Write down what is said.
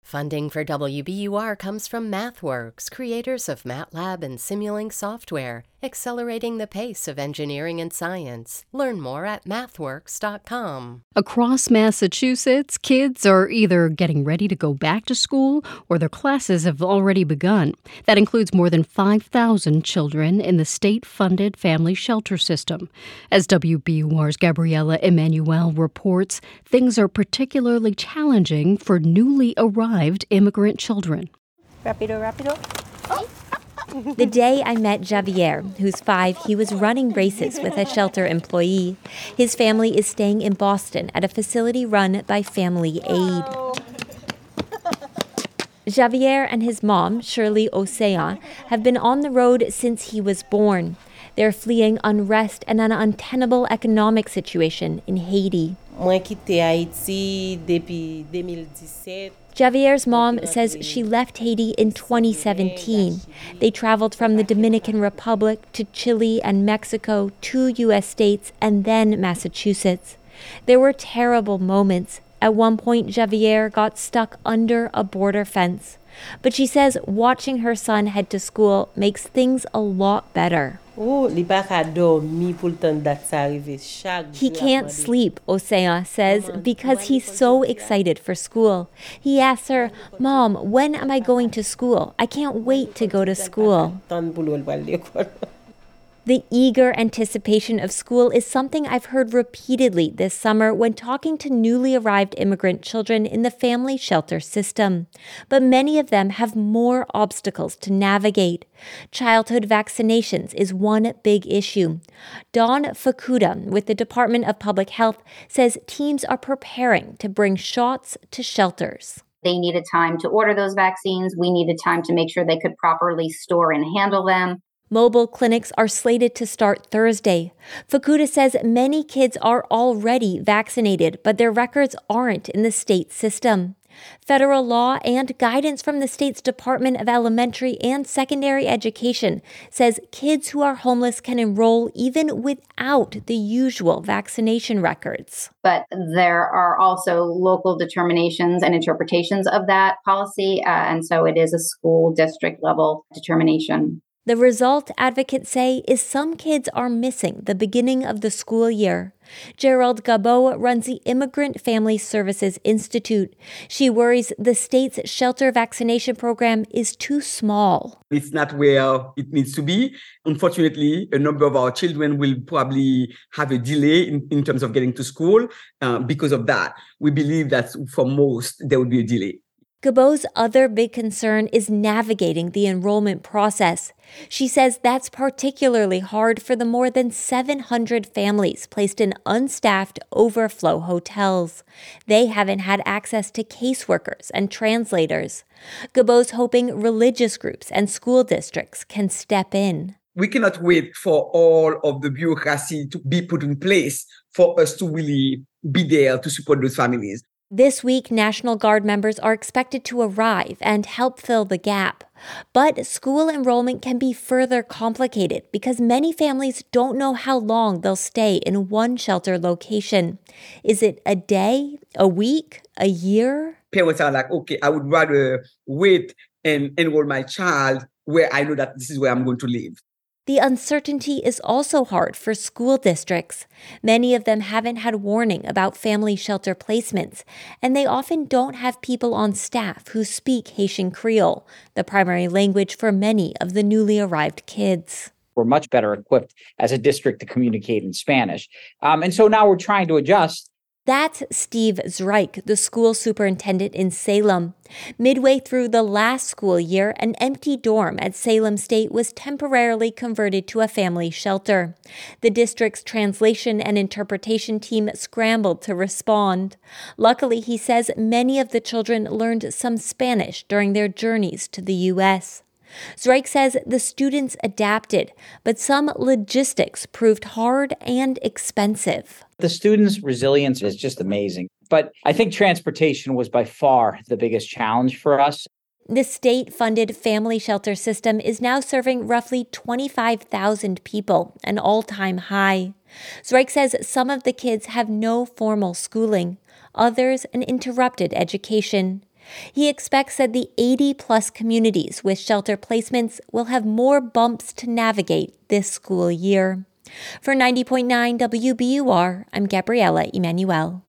Funding for WBUR comes from MathWorks, creators of MATLAB and Simulink software, accelerating the pace of engineering and science. Learn more at mathworks.com. Across Massachusetts, kids are either getting ready to go back to school or their classes have already begun. That includes more than 5,000 children in the state-funded family shelter system. As WBUR's Gabriela Emanuel reports, things are particularly challenging for newly arrived immigrant children. Rapido, rapido. Oh. The day I met Javier, who's 5, he was running races with a shelter employee. His family is staying in Boston at a facility run by Family Aid. Javier and his mom, Shirley Osea, have been on the road since he was born. They're fleeing unrest and an untenable economic situation in Haiti. Javier's mom says she left Haiti in 2017. They traveled from the Dominican Republic to Chile and Mexico, 2 U.S. states, and then Massachusetts. There were terrible moments. At one point, Javier got stuck under a border fence. But she says watching her son head to school makes things a lot better. He can't sleep, Osea says, because he's so excited for school. He asks her, "Mom, when am I going to school? I can't wait to go to school." The eager anticipation of school is something I've heard repeatedly this summer when talking to newly arrived immigrant children in the family shelter system. But many of them have more obstacles to navigate. Childhood vaccinations is one big issue. Dawn Fukuda with the Department of Public Health says teams are preparing to bring shots to shelters. They needed time to order those vaccines. We needed time to make sure they could properly store and handle them. Mobile clinics are slated to start Thursday. Fukuda says many kids are already vaccinated, but their records aren't in the state system. Federal law and guidance from the state's Department of Elementary and Secondary Education says kids who are homeless can enroll even without the usual vaccination records. But there are also local determinations and interpretations of that policy, and so it is a school district level determination. The result, advocates say, is some kids are missing the beginning of the school year. Gerald Gabo runs the Immigrant Family Services Institute. She worries the state's shelter vaccination program is too small. It's not where it needs to be. Unfortunately, a number of our children will probably have a delay in terms of getting to school because of that. We believe that for most, there will be a delay. Gabo's other big concern is navigating the enrollment process. She says that's particularly hard for the more than 700 families placed in unstaffed overflow hotels. They haven't had access to caseworkers and translators. Gabo's hoping religious groups and school districts can step in. We cannot wait for all of the bureaucracy to be put in place for us to really be there to support those families. This week, National Guard members are expected to arrive and help fill the gap. But school enrollment can be further complicated because many families don't know how long they'll stay in one shelter location. Is it a day, a week, a year? Parents are like, okay, I would rather wait and enroll my child where I know that this is where I'm going to live. The uncertainty is also hard for school districts. Many of them haven't had warning about family shelter placements, and they often don't have people on staff who speak Haitian Creole, the primary language for many of the newly arrived kids. We're much better equipped as a district to communicate in Spanish. And so now we're trying to adjust. That's Steve Zreich, the school superintendent in Salem. Midway through the last school year, an empty dorm at Salem State was temporarily converted to a family shelter. The district's translation and interpretation team scrambled to respond. Luckily, he says many of the children learned some Spanish during their journeys to the U.S. Zreich says the students adapted, but some logistics proved hard and expensive. The students' resilience is just amazing. But I think transportation was by far the biggest challenge for us. The state-funded family shelter system is now serving roughly 25,000 people, an all-time high. Zreich says some of the kids have no formal schooling, others an interrupted education. He expects that the 80-plus communities with shelter placements will have more bumps to navigate this school year. For 90.9 WBUR, I'm Gabriella Emanuel.